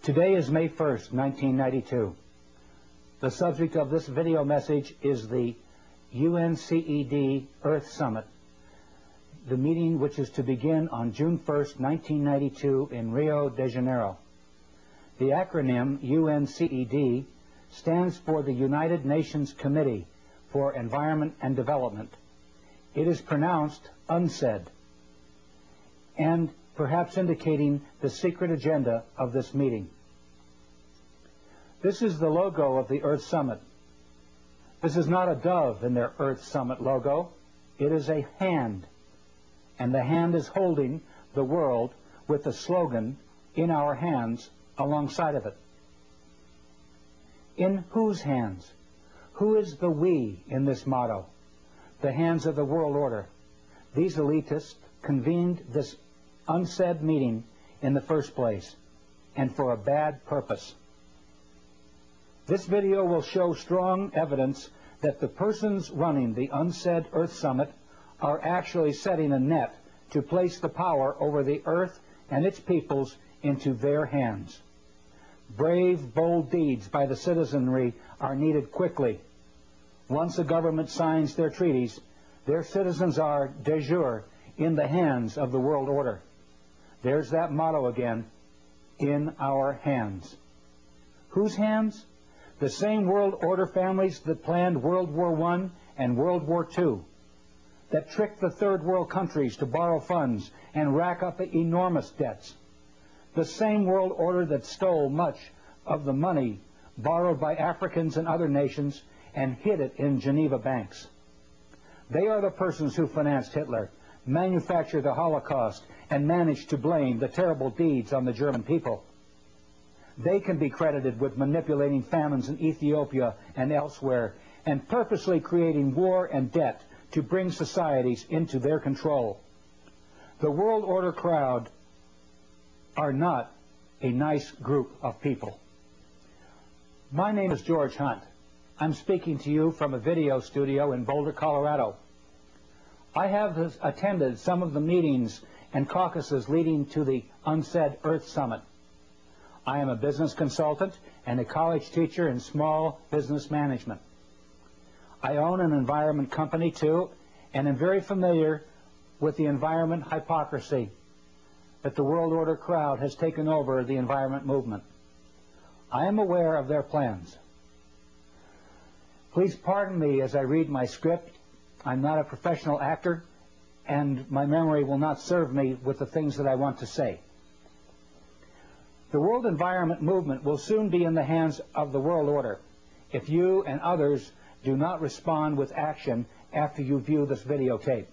Today is May 1st, 1992. The subject of this video message is the UNCED Earth Summit, the meeting which is to begin on June 1st, 1992 in Rio de Janeiro. The acronym UNCED stands for the United Nations Committee for Environment and Development. It is pronounced UNCED, and perhaps indicating the secret agenda of this meeting. This is the logo of the Earth Summit. This is not a dove in their Earth Summit logo. It is a hand, and the hand is holding the world with the slogan, "In our hands," alongside of it. In whose hands? Who is the we in this motto? The hands of the world order. These elitists convened this UNCED meeting in the first place, and for a bad purpose. This video will show strong evidence that the persons running the UNCED Earth Summit are actually setting a net to place the power over the Earth and its peoples into their hands. Brave, bold deeds by the citizenry are needed quickly. Once a government signs their treaties, their citizens are, de jure, in the hands of the world order. There's that motto again, in our hands. Whose hands? The same world order families that planned World War I and World War II, that tricked the third world countries to borrow funds and rack up enormous debts. The same world order that stole much of the money borrowed by Africans and other nations and hid it in Geneva banks. They are the persons who financed Hitler, manufactured the Holocaust, and managed to blame the terrible deeds on the German people. They can be credited with manipulating famines in Ethiopia and elsewhere, and purposely creating war and debt to bring societies into their control. The world order crowd are not a nice group of people. My name is George Hunt. I'm speaking to you from a video studio in Boulder, Colorado. I have attended some of the meetings and caucuses leading to the UNCED Earth Summit. I am a business consultant and a college teacher in small business management. I own an environment company too, and am very familiar with the environment hypocrisy that the world order crowd has taken over the environment movement. I am aware of their plans. Please pardon me as I read my script. I'm not a professional actor, and my memory will not serve me with the things that I want to say. The world environment movement will soon be in the hands of the world order if you and others do not respond with action after you view this videotape.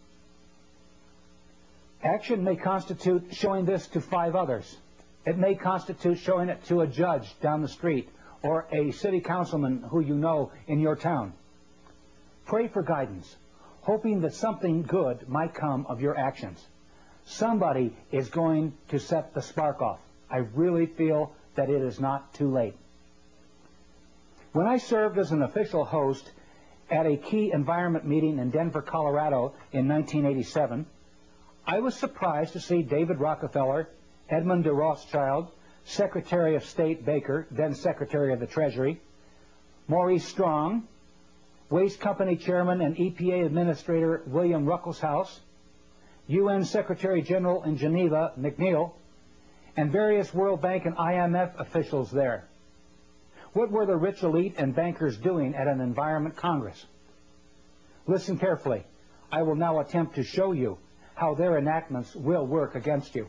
Action may constitute showing this to 5 others. It may constitute showing it to a judge down the street or a city councilman who you know in your town. Pray for guidance, hoping that something good might come of your actions. Somebody is going to set the spark off. I really feel that it is not too late. When I served as an official host at a key environment meeting in Denver, Colorado in 1987, I was surprised to see David Rockefeller, Edmund de Rothschild, Secretary of State Baker, then Secretary of the Treasury, Maurice Strong, Waste Company Chairman and EPA Administrator William Ruckelshaus, UN Secretary General in Geneva McNeil, and various World Bank and IMF officials there. What were the rich elite and bankers doing at an Environment Congress? Listen carefully. I will now attempt to show you how their enactments will work against you.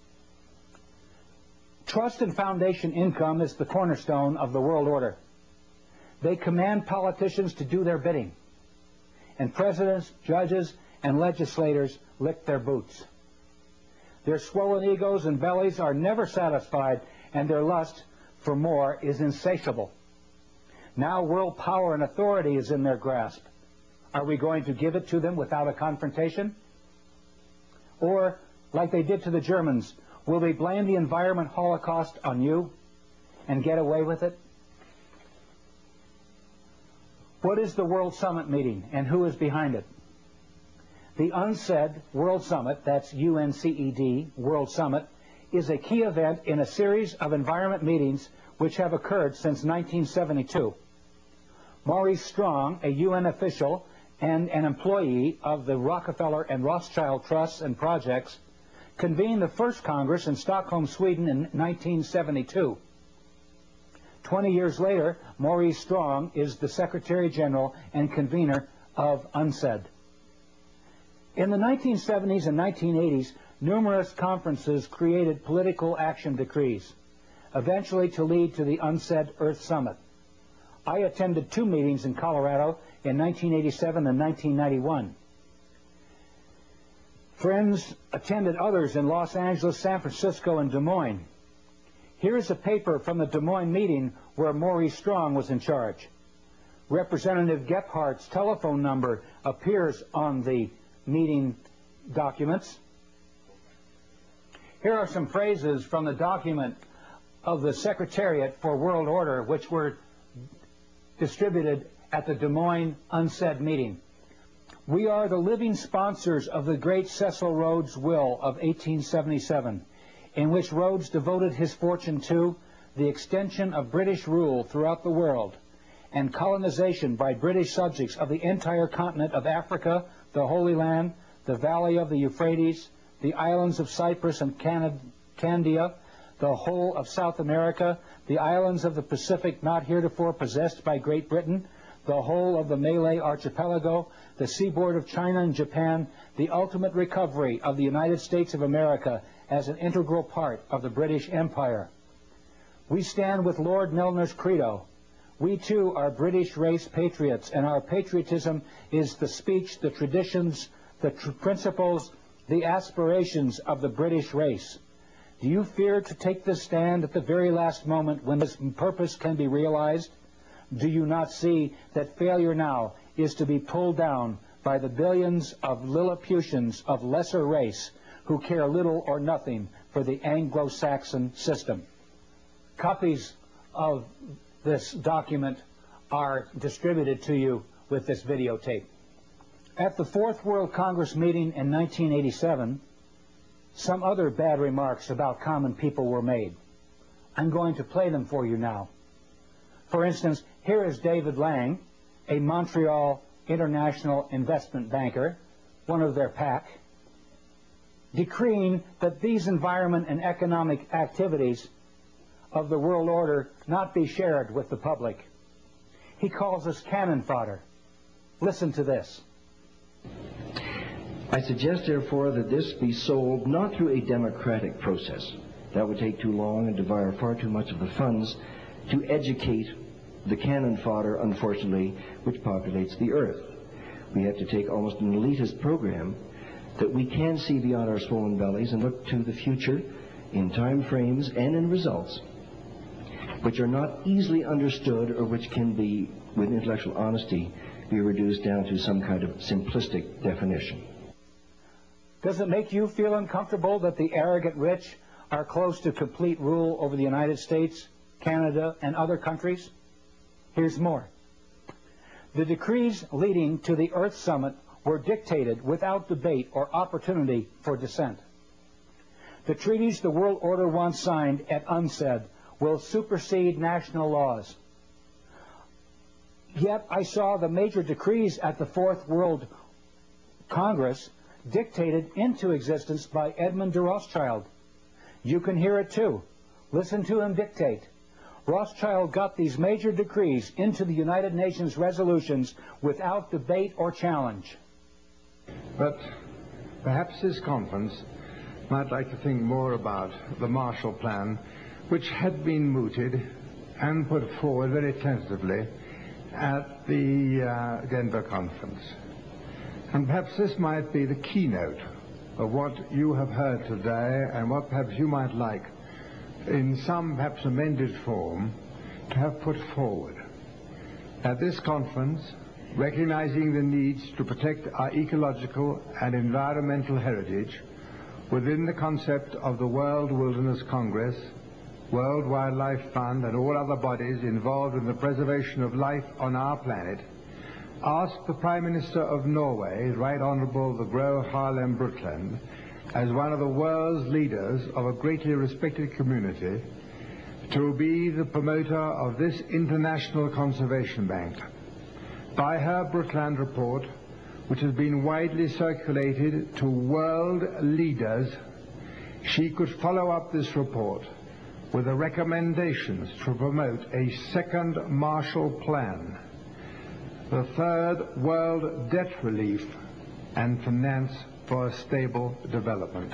Trust and foundation income is the cornerstone of the world order. They command politicians to do their bidding, and presidents, judges, and legislators lick their boots. Their swollen egos and bellies are never satisfied, and their lust for more is insatiable. Now world power and authority is in their grasp. Are we going to give it to them without a confrontation? Or, like they did to the Germans, will they blame the environment holocaust on you and get away with it? What is the World Summit meeting, and who is behind it? The UNCED World Summit, that's UNCED World Summit, is a key event in a series of environment meetings which have occurred since 1972. Maurice Strong, a UN official and an employee of the Rockefeller and Rothschild Trusts and Projects, convened the first Congress in Stockholm, Sweden in 1972. 20 years later, Maurice Strong is the Secretary General and convener of UNCED. In the 1970s and 1980s, numerous conferences created political action decrees, eventually to lead to the UNCED Earth Summit. I attended 2 meetings in Colorado in 1987 and 1991. Friends attended others in Los Angeles, San Francisco, and Des Moines. Here is a paper from the Des Moines meeting where Maurice Strong was in charge. Representative Gephardt's telephone number appears on the meeting documents. Here are some phrases from the document of the Secretariat for World Order, which were distributed at the Des Moines UNCED meeting. We are the living sponsors of the great Cecil Rhodes' will of 1877, in which Rhodes devoted his fortune to the extension of British rule throughout the world and colonization by British subjects of the entire continent of Africa, the Holy Land, the valley of the Euphrates, the islands of Cyprus and Candia, the whole of South America, the islands of the Pacific not heretofore possessed by Great Britain, the whole of the Malay archipelago, the seaboard of China and Japan, the ultimate recovery of the United States of America as an integral part of the British Empire. We stand with Lord Milner's credo. We too are British race patriots, and our patriotism is the speech, the traditions, the principles, the aspirations of the British race. Do you fear to take this stand at the very last moment when this purpose can be realized? Do you not see that failure now is to be pulled down by the billions of Lilliputians of lesser race who care little or nothing for the Anglo-Saxon system? Copies of this document are distributed to you with this videotape. At the Fourth World Congress meeting in 1987, some other bad remarks about common people were made. I'm going to play them for you now. For instance, here is David Lang, a Montreal international investment banker, one of their pack, decreeing that these environment and economic activities of the world order not be shared with the public. He calls us cannon fodder. Listen to this. I suggest, therefore, that this be sold not through a democratic process. That would take too long and devour far too much of the funds to educate the cannon fodder, unfortunately, which populates the earth. We have to take almost an elitist program that we can see beyond our swollen bellies and look to the future in time frames and in results which are not easily understood or which can be, with intellectual honesty, be reduced down to some kind of simplistic definition. Does it make you feel uncomfortable that the arrogant rich are close to complete rule over the United States, Canada, and other countries? Here's more. The decrees leading to the Earth Summit were dictated without debate or opportunity for dissent. The treaties the world order once signed at UNCED will supersede national laws. Yet I saw the major decrees at the Fourth World Congress dictated into existence by Edmund de Rothschild. You can hear it too. Listen to him dictate. Rothschild got these major decrees into the United Nations resolutions without debate or challenge. But perhaps this conference might like to think more about the Marshall Plan, which had been mooted and put forward very tentatively at the Denver conference. And perhaps this might be the keynote of what you have heard today and what perhaps you might like in some perhaps amended form to have put forward. At this conference, recognizing the needs to protect our ecological and environmental heritage within the concept of the World Wilderness Congress, World Wildlife Fund, and all other bodies involved in the preservation of life on our planet, asked the Prime Minister of Norway, Right Honourable the Gro Harlem Brundtland, as one of the world's leaders of a greatly respected community, to be the promoter of this International Conservation Bank. By her Brundtland report, which has been widely circulated to world leaders, she could follow up this report with the recommendations to promote a second Marshall Plan, the third world debt relief, and finance for a stable development.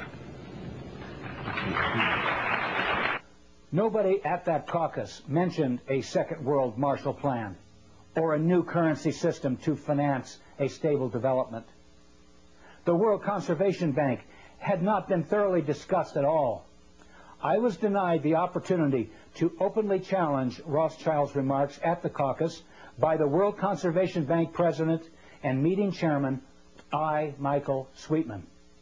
Nobody at that caucus mentioned a second world Marshall Plan or a new currency system to finance a stable development. The World Conservation Bank had not been thoroughly discussed at all. I was denied the opportunity to openly challenge Rothschild's remarks at the caucus by the World Conservation Bank president and meeting chairman, I. Michael Sweetman.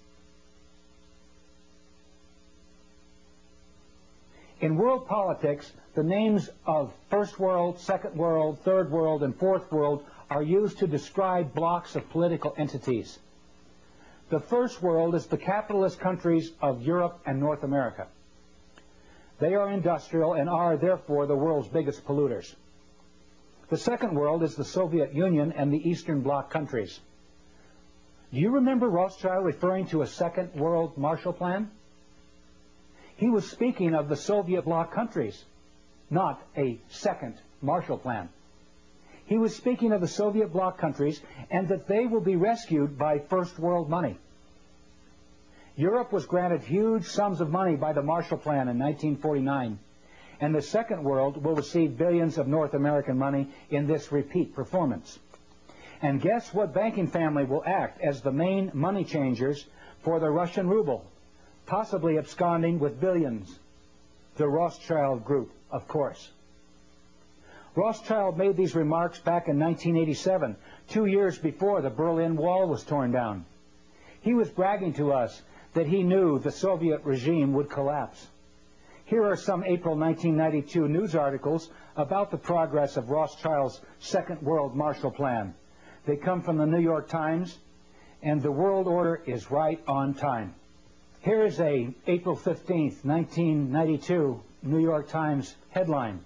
In world politics, the names of First World, Second World, Third World, and Fourth World are used to describe blocks of political entities. The First World is the capitalist countries of Europe and North America. They are industrial and are, therefore, the world's biggest polluters. The Second World is the Soviet Union and the Eastern Bloc countries. Do you remember Rothschild referring to a Second World Marshall Plan? He was speaking of the Soviet Bloc countries, not a second Marshall Plan. He was speaking of the Soviet Bloc countries and that they will be rescued by First World money. Europe was granted huge sums of money by the Marshall Plan in 1949, and the Second World will receive billions of North American money in this repeat performance. And guess what banking family will act as the main money changers for the Russian ruble, possibly absconding with billions? The Rothschild Group, of course. Rothschild made these remarks back in 1987, 2 years before the Berlin Wall was torn down. He was bragging to us that he knew the Soviet regime would collapse. Here are some April 1992 news articles about the progress of Rothschild's Second World Marshall Plan. They come from the New York Times, and the world order is right on time. Here is a April 15th, 1992 New York Times headline.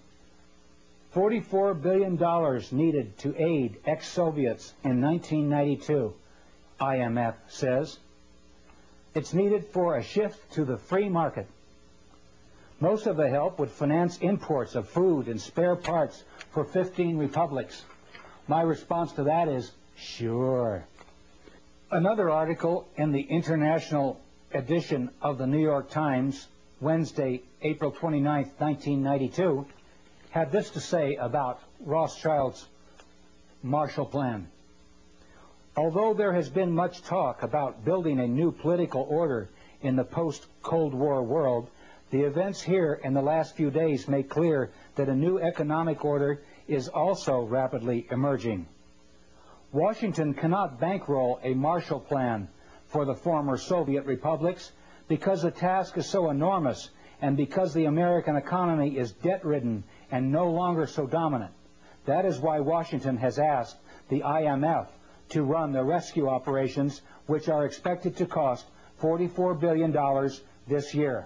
$44 billion needed to aid ex-Soviets in 1992, IMF says. It's needed for a shift to the free market. Most of the help would finance imports of food and spare parts for 15 republics. My response to that is, sure. Another article in the international edition of the New York Times, Wednesday, April 29th, 1992, had this to say about Rothschild's Marshall Plan. Although there has been much talk about building a new political order in the post-Cold War world, the events here in the last few days make clear that a new economic order is also rapidly emerging. Washington cannot bankroll a Marshall Plan for the former Soviet republics because the task is so enormous and because the American economy is debt-ridden and no longer so dominant. That is why Washington has asked the IMF to run the rescue operations, which are expected to cost $44 billion this year.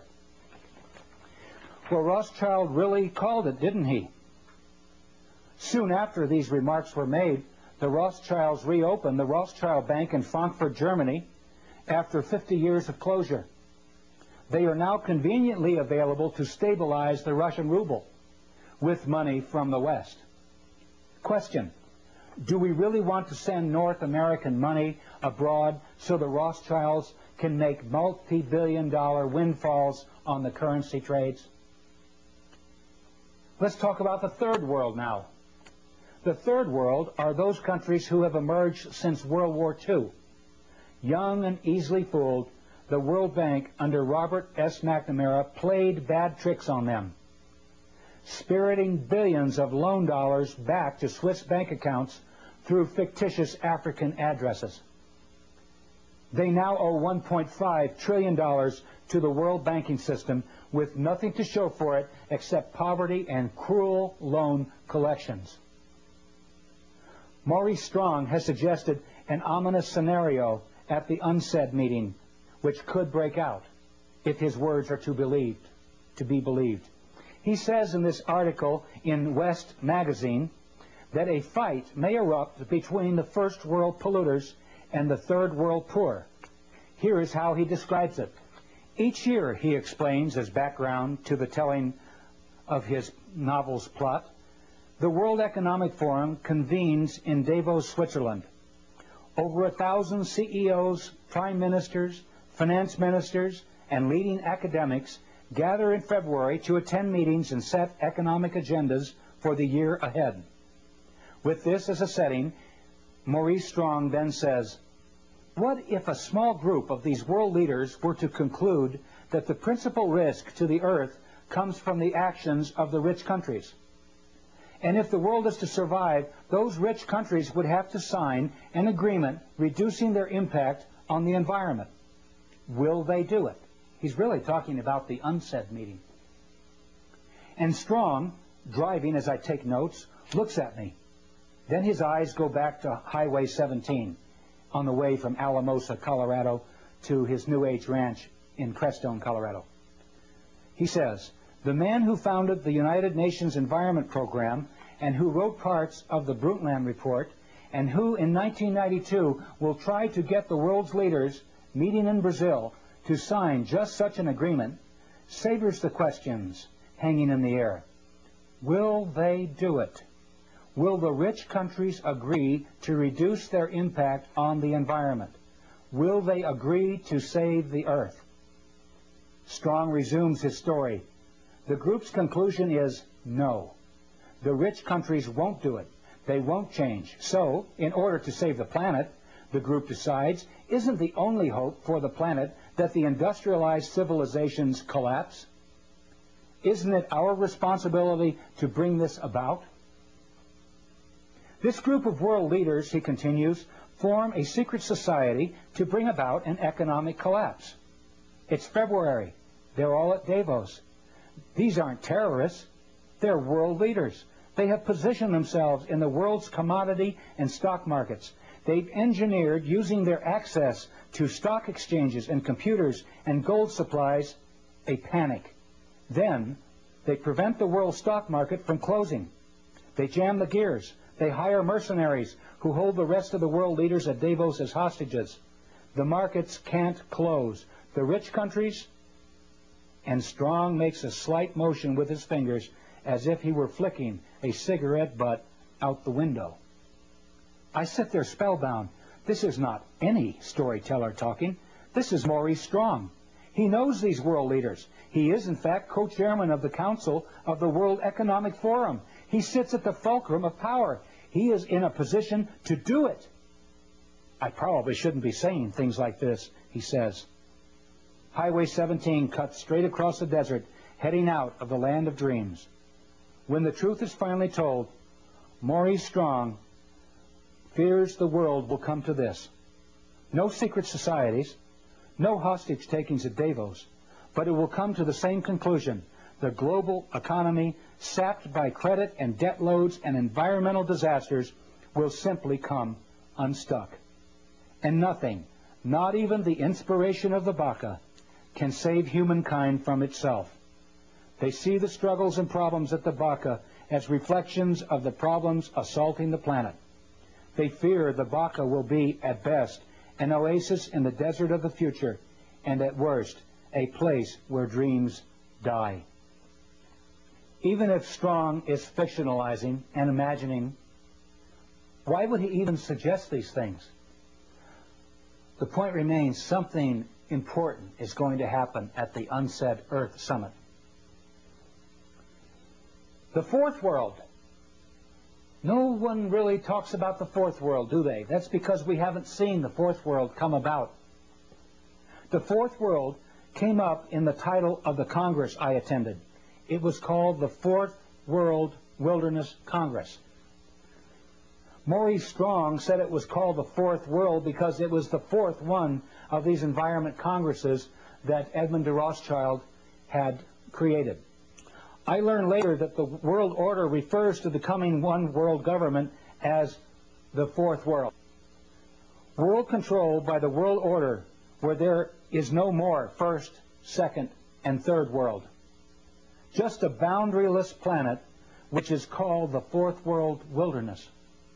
Well, Rothschild really called it, didn't he? Soon after these remarks were made, the Rothschilds reopened the Rothschild Bank in Frankfurt, Germany, after 50 years of closure. They are now conveniently available to stabilize the Russian ruble with money from the West. Question: do we really want to send North American money abroad so the Rothschilds can make multi-billion-dollar windfalls on the currency trades? Let's talk about the Third World now. The Third World are those countries who have emerged since World War II. Young and easily fooled, the World Bank under Robert S. McNamara played bad tricks on them, spiriting billions of loan dollars back to Swiss bank accounts through fictitious African addresses. They now owe $1.5 trillion to the world banking system with nothing to show for it except poverty and cruel loan collections. Maurice Strong has suggested an ominous scenario at the UNCED meeting, which could break out if his words are to be believed. He says in this article in West Magazine that a fight may erupt between the first world polluters and the third world poor. Here is how he describes it. Each year, he explains as background to the telling of his novel's plot, the World Economic Forum convenes in Davos, Switzerland. Over 1,000 CEOs, prime ministers, finance ministers, and leading academics gather in February to attend meetings and set economic agendas for the year ahead. With this as a setting, Maurice Strong then says, what if a small group of these world leaders were to conclude that the principal risk to the earth comes from the actions of the rich countries? And if the world is to survive, those rich countries would have to sign an agreement reducing their impact on the environment. Will they do it? He's really talking about the UNCED meeting. And Strong, driving as I take notes, looks at me. Then his eyes go back to Highway 17 on the way from Alamosa, Colorado to his New Age ranch in Crestone, Colorado. He says, the man who founded the United Nations Environment Program and who wrote parts of the Brundtland Report and who in 1992 will try to get the world's leaders meeting in Brazil to sign just such an agreement savors the questions hanging in the air. Will they do it? Will the rich countries agree to reduce their impact on the environment? Will they agree to save the earth? Strong resumes his story. The group's conclusion is no. The rich countries won't do it. They won't change. So, in order to save the planet, the group decides, isn't the only hope for the planet that the industrialized civilizations collapse? Isn't it our responsibility to bring this about? This group of world leaders, he continues, form a secret society to bring about an economic collapse. It's February. They're all at Davos. These aren't terrorists. They're world leaders. They have positioned themselves in the world's commodity and stock markets. They've engineered, using their access to stock exchanges and computers and gold supplies, a panic. Then they prevent the world stock market from closing. They jam the gears. They hire mercenaries who hold the rest of the world leaders at Davos as hostages. The markets can't close. The rich countries, and Strong makes a slight motion with his fingers as if he were flicking a cigarette butt out the window. I sit there spellbound. This is not any storyteller talking. This is Maurice Strong. He knows these world leaders. He is, in fact, co-chairman of the Council of the World Economic Forum. He sits at the fulcrum of power. He is in a position to do it. I probably shouldn't be saying things like this, he says. Highway 17 cuts straight across the desert, heading out of the land of dreams. When the truth is finally told, Maurice Strong fears the world will come to this. No secret societies, no hostage takings at Davos, but it will come to the same conclusion. The global economy, sapped by credit and debt loads and environmental disasters, will simply come unstuck. And nothing, not even the inspiration of the Baka, can save humankind from itself. They see the struggles and problems at the Baka as reflections of the problems assaulting the planet. They fear the Baka will be, at best, an oasis in the desert of the future, and at worst, a place where dreams die. Even if Strong is fictionalizing and imagining, why would he even suggest these things? The point remains, something important is going to happen at the UNCED Earth Summit. The fourth world. No one really talks about the fourth world, do they? That's because we haven't seen the fourth world come about. The fourth world came up in the title of the Congress I attended. It was called the Fourth World Wilderness Congress. Maurice Strong said it was called the Fourth World because it was the fourth one of these environment congresses that Edmund de Rothschild had created. I learned later that the world order refers to the coming one world government as the Fourth World. World control by the world order, where there is no more first, second, and third world. Just a boundaryless planet which is called the fourth world wilderness.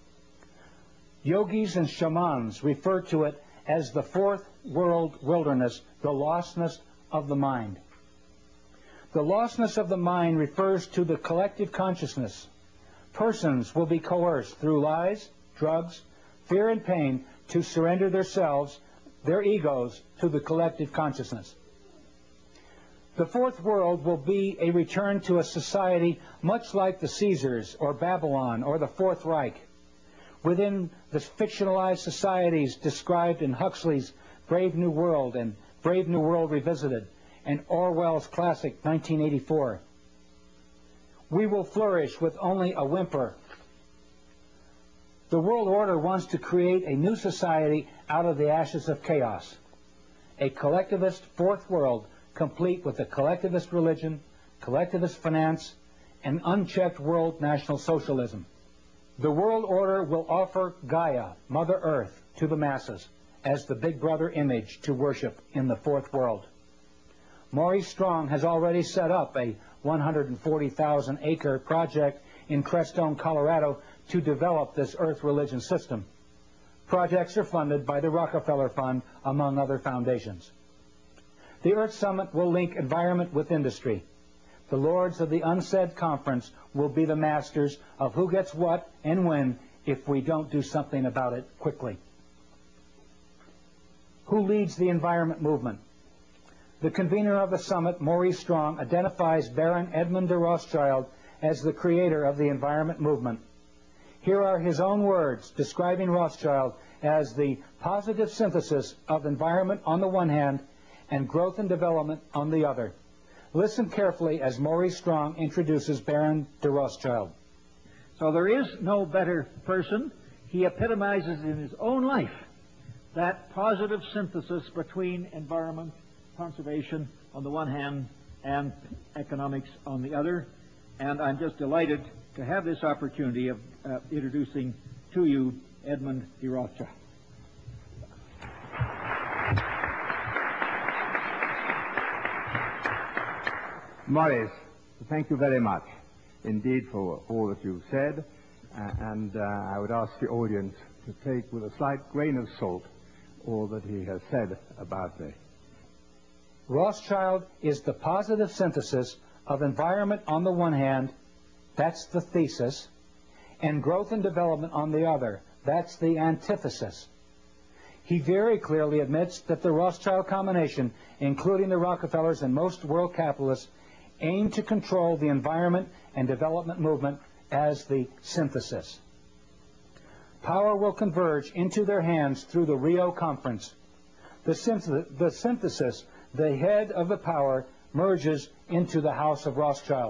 Yogis and shamans refer to it as the fourth world wilderness, the lostness of the mind. The lostness of the mind refers to the collective consciousness. Persons will be coerced through lies, drugs, fear, and pain to surrender themselves, their egos, to the collective consciousness. The fourth world will be a return to a society much like the Caesars or Babylon or the Fourth Reich. Within the fictionalized societies described in Huxley's Brave New World and Brave New World Revisited and Orwell's classic 1984. We will flourish with only a whimper. The world order wants to create a new society out of the ashes of chaos. A collectivist fourth world complete with a collectivist religion, collectivist finance, and unchecked world national socialism. The world order will offer Gaia, Mother Earth, to the masses as the Big Brother image to worship in the fourth world. Maurice Strong has already set up a 140,000-acre project in Crestone, Colorado, to develop this Earth religion system. Projects are funded by the Rockefeller Fund, among other foundations. The Earth Summit will link environment with industry. The lords of the UNCED conference will be the masters of who gets what and when if we don't do something about it quickly. Who leads the environment movement? The convener of the summit, Maurice Strong, identifies Baron Edmund de Rothschild as the creator of the environment movement. Here are his own words describing Rothschild as the positive synthesis of environment on the one hand and growth and development on the other. Listen carefully as Maurice Strong introduces Baron de Rothschild. So there is no better person. He epitomizes in his own life that positive synthesis between environment, conservation on the one hand, and economics on the other. And I'm just delighted to have this opportunity of introducing to you Edmund de Rothschild. Maurice, thank you very much indeed for all that you've said, and I would ask the audience to take with a slight grain of salt all that he has said about me. Rothschild is the positive synthesis of environment on the one hand, that's the thesis, and growth and development on the other, that's the antithesis. He very clearly admits that the Rothschild combination, including the Rockefellers and most world capitalists, aim to control the environment and development movement as the synthesis. Power will converge into their hands through the Rio Conference. The synthesis, the head of the power, merges into the House of Rothschild.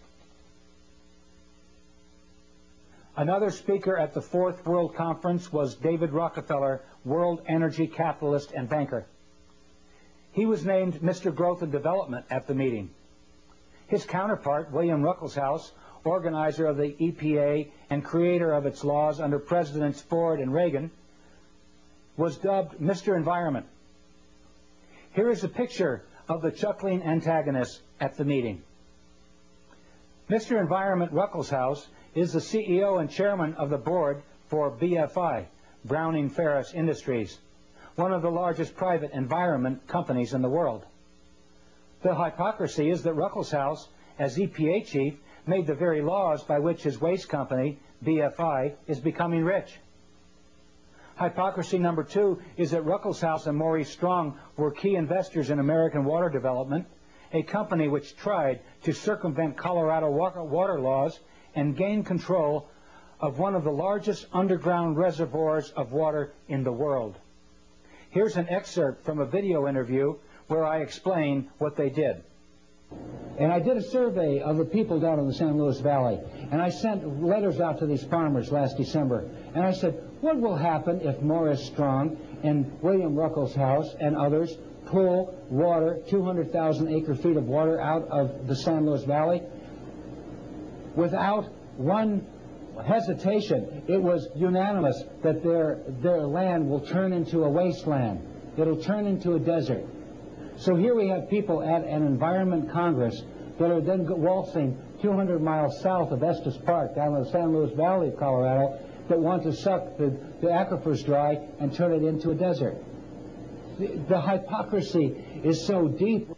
Another speaker at the Fourth World Conference was David Rockefeller, world energy capitalist and banker. He was named Mr. Growth and Development at the meeting. His counterpart, William Ruckelshaus, organizer of the EPA and creator of its laws under Presidents Ford and Reagan, was dubbed Mr. Environment. Here is a picture of the chuckling antagonist at the meeting. Mr. Environment Ruckelshaus is the CEO and chairman of the board for BFI, Browning Ferris Industries, one of the largest private environment companies in the world. The hypocrisy is that Ruckelshaus, as EPA chief, made the very laws by which his waste company, BFI, is becoming rich. Hypocrisy number two is that Ruckelshaus and Maurice Strong were key investors in American Water Development, a company which tried to circumvent Colorado water laws and gain control of one of the largest underground reservoirs of water in the world. Here's an excerpt from a video interview where I explain what they did. And I did a survey of the people down in the San Luis Valley, and I sent letters out to these farmers last December, and I said, what will happen if Maurice Strong and William Ruckelshaus and others pull water, 200,000 acre-feet of water out of the San Luis Valley? Without one hesitation, it was unanimous that their land will turn into a wasteland. It'll turn into a desert. So here we have people at an Environment Congress that are then waltzing 200 miles south of Estes Park down in the San Luis Valley of Colorado that want to suck the aquifers dry and turn it into a desert. The hypocrisy is so deep.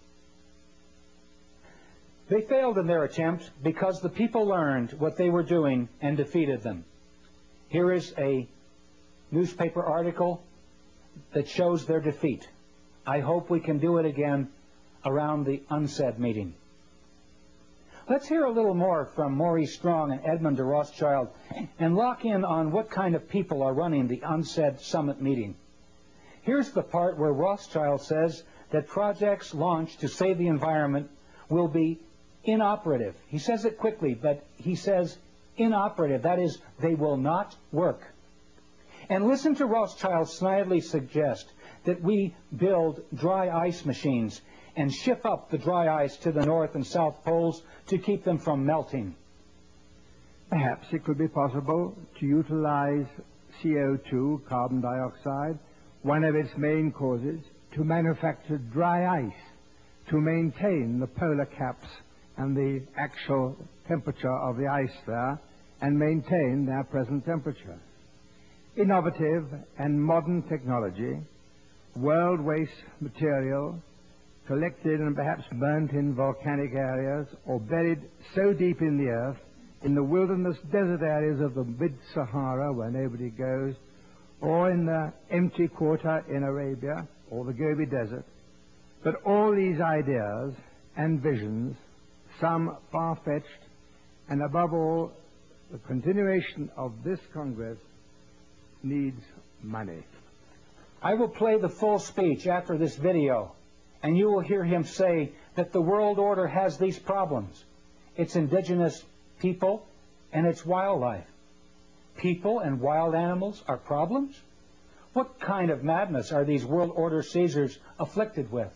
They failed in their attempt because the people learned what they were doing and defeated them. Here is a newspaper article that shows their defeat. I hope we can do it again around the UNCED meeting. Let's hear a little more from Maurice Strong and Edmund de Rothschild and lock in on what kind of people are running the UNCED summit meeting. Here's the part where Rothschild says that projects launched to save the environment will be inoperative. He says it quickly, but he says inoperative. That is, they will not work. And listen to Rothschild snidely suggest that we build dry ice machines and ship up the dry ice to the North and South Poles to keep them from melting. Perhaps it could be possible to utilize CO2, carbon dioxide, one of its main causes, to manufacture dry ice, to maintain the polar caps and the actual temperature of the ice there, and maintain their present temperature. Innovative and modern technology, world waste material, collected and perhaps burnt in volcanic areas or buried so deep in the earth, in the wilderness desert areas of the mid-Sahara where nobody goes, or in the empty quarter in Arabia or the Gobi Desert. But all these ideas and visions, some far-fetched, and above all, the continuation of this Congress needs money. I will play the full speech after this video, and you will hear him say that the world order has these problems. Its indigenous people and its wildlife. People and wild animals are problems? What kind of madness are these world order Caesars afflicted with?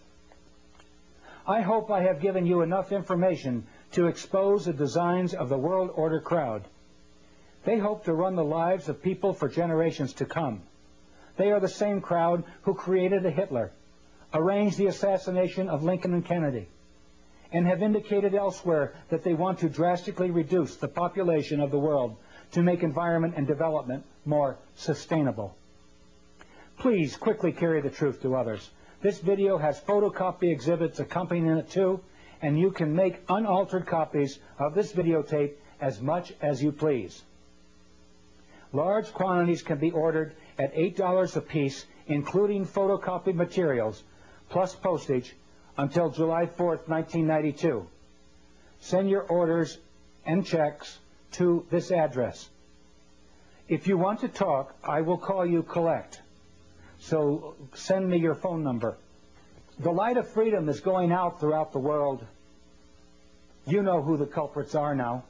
I hope I have given you enough information to expose the designs of the world order crowd. They hope to run the lives of people for generations to come. They are the same crowd who created a Hitler, arranged the assassination of Lincoln and Kennedy, and have indicated elsewhere that they want to drastically reduce the population of the world to make environment and development more sustainable. Please quickly carry the truth to others. This video has photocopy exhibits accompanying it too, and you can make unaltered copies of this videotape as much as you please. Large quantities can be ordered at $8 a piece, including photocopied materials, plus postage, until July 4th, 1992. Send your orders and checks to this address. If you want to talk, I will call you collect. So send me your phone number. The light of freedom is going out throughout the world. You know who the culprits are now.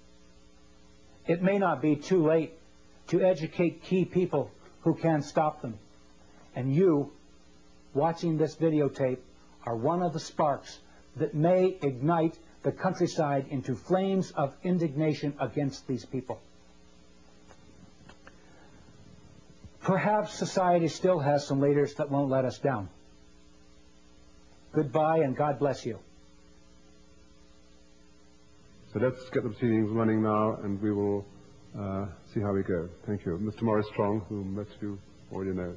It may not be too late to educate key people who can stop them. And you, watching this videotape, are one of the sparks that may ignite the countryside into flames of indignation against these people. Perhaps society still has some leaders that won't let us down. Goodbye, and God bless you. So let's get the proceedings running now, and we will see how we go. Thank you. Mr. Maurice Strong, whom most of you already know.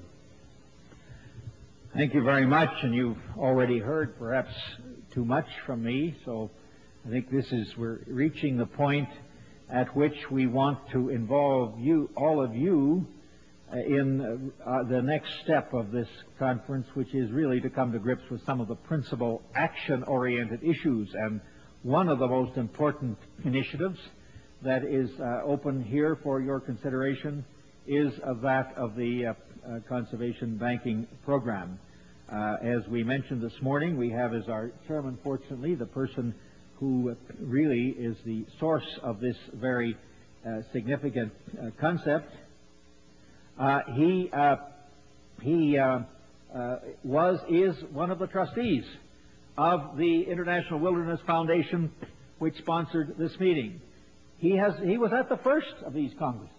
Thank you very much, and you've already heard perhaps too much from me, so I think we're reaching the point at which we want to involve you, all of you, in the next step of this conference, which is really to come to grips with some of the principal action-oriented issues. And one of the most important initiatives that is open here for your consideration is that of the Conservation Banking Program. As we mentioned this morning, we have as our chairman, fortunately, the person who really is the source of this very significant concept. He is one of the trustees of the International Wilderness Foundation, which sponsored this meeting. He was at the first of these congresses.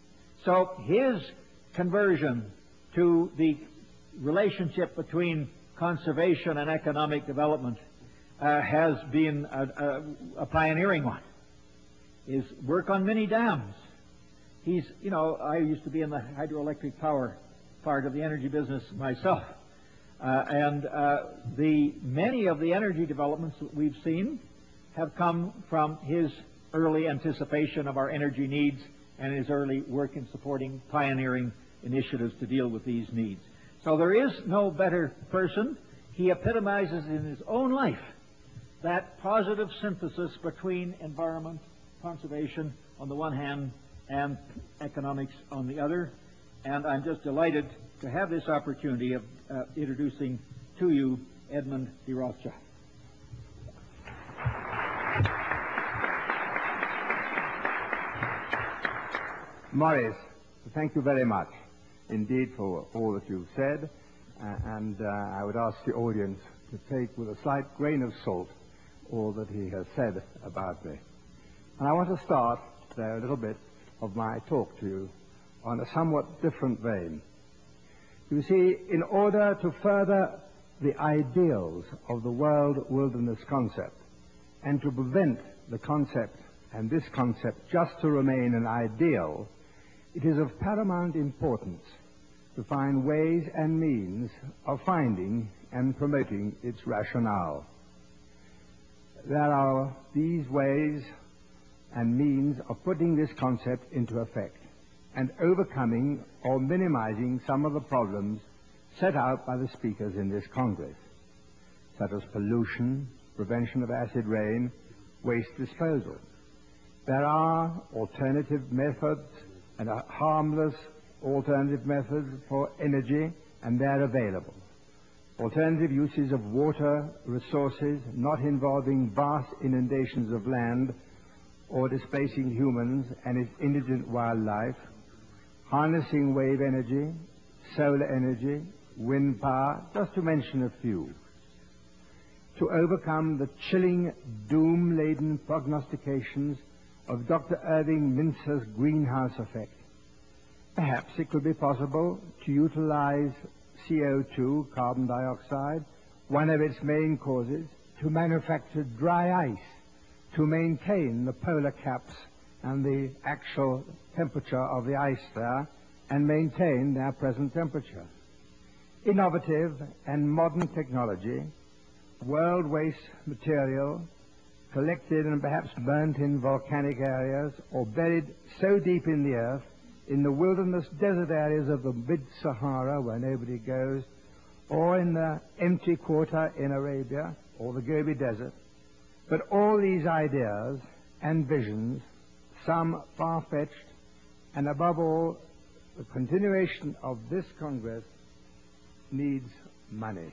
So his conversion to the relationship between conservation and economic development has been a pioneering one. Is work on mini dams. I used to be in the hydroelectric power part of the energy business myself. Many of the energy developments that we've seen have come from his early anticipation of our energy needs and his early work in supporting pioneering initiatives to deal with these needs. So there is no better person. He epitomizes in his own life that positive synthesis between environment, conservation on the one hand, and economics on the other. And I'm just delighted to have this opportunity of introducing to you Edmund de Rothschild. Morris, thank you very much indeed for all that you've said, and I would ask the audience to take with a slight grain of salt all that he has said about me. And I want to start there a little bit of my talk to you on a somewhat different vein. You see, in order to further the ideals of the world wilderness concept and to prevent the concept and this concept just to remain an ideal, it is of paramount importance to find ways and means of finding and promoting its rationale. There are these ways and means of putting this concept into effect and overcoming or minimizing some of the problems set out by the speakers in this Congress, such as pollution, prevention of acid rain, waste disposal. There are alternative methods and harmless alternative methods for energy, and they're available. Alternative uses of water resources not involving vast inundations of land or displacing humans and its indigent wildlife, harnessing wave energy, solar energy, wind power, just to mention a few. To overcome the chilling, doom-laden prognostications of Dr. Irving Mintzer's greenhouse effect, perhaps it could be possible to utilize CO2, carbon dioxide, one of its main causes, to manufacture dry ice, to maintain the polar caps and the actual temperature of the ice there, and maintain their present temperature. Innovative and modern technology, world waste material, collected and perhaps burnt in volcanic areas or buried so deep in the earth, in the wilderness desert areas of the mid-Sahara where nobody goes, or in the empty quarter in Arabia or the Gobi Desert. But all these ideas and visions, some far-fetched, and above all, the continuation of this Congress needs money.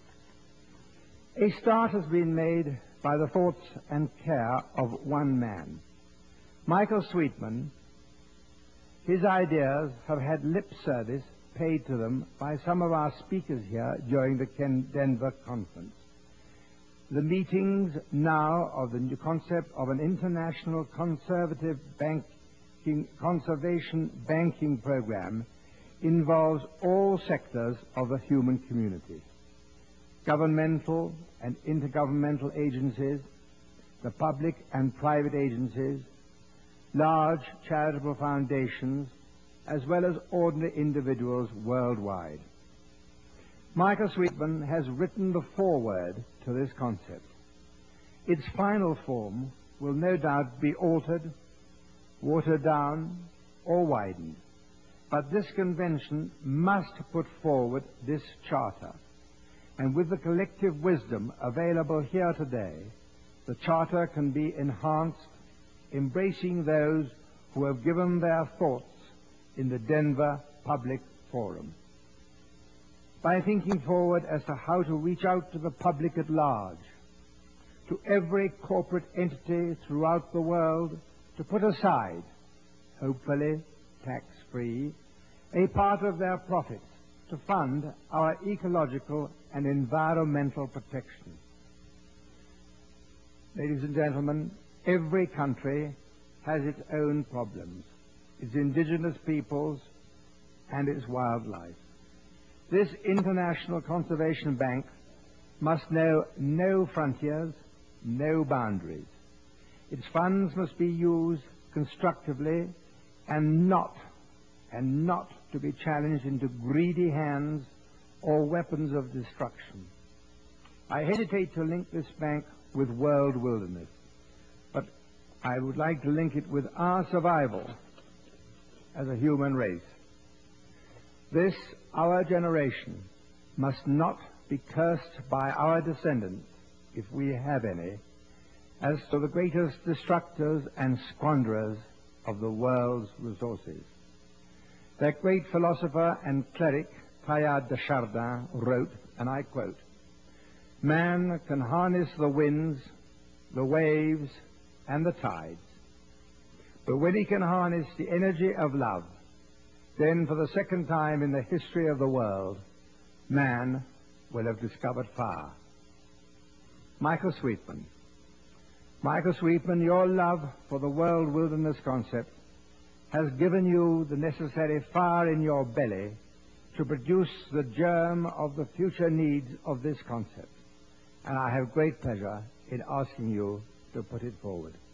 A start has been made by the thoughts and care of one man. Michael Sweetman. His ideas have had lip service paid to them by some of our speakers here during the Denver conference. The meetings now of the new concept of an international conservation banking program involves all sectors of the human community, governmental and intergovernmental agencies, the public and private agencies, large charitable foundations, as well as ordinary individuals worldwide. Michael Sweetman has written the foreword to this concept. Its final form will no doubt be altered, watered down, or widened. But this convention must put forward this charter. And with the collective wisdom available here today, the charter can be enhanced, embracing those who have given their thoughts in the Denver Public Forum. By thinking forward as to how to reach out to the public at large, to every corporate entity throughout the world, to put aside, hopefully tax-free, a part of their profits to fund our ecological and environmental protection. Ladies and gentlemen, every country has its own problems, its indigenous peoples and its wildlife. This International Conservation Bank must know no frontiers, no boundaries. Its funds must be used constructively and not to be challenged into greedy hands or weapons of destruction. I hesitate to link this bank with world wilderness, but I would like to link it with our survival as a human race. This, our generation, must not be cursed by our descendants, if we have any, as to the greatest destructors and squanderers of the world's resources. That great philosopher and cleric, Teilhard de Chardin, wrote, and I quote, "Man can harness the winds, the waves, and the tides. But when he can harness the energy of love, then for the second time in the history of the world, man will have discovered fire." Michael Sweetman. Michael Sweetman, your love for the world wilderness concept has given you the necessary fire in your belly to produce the germ of the future needs of this concept. And I have great pleasure in asking you to put it forward.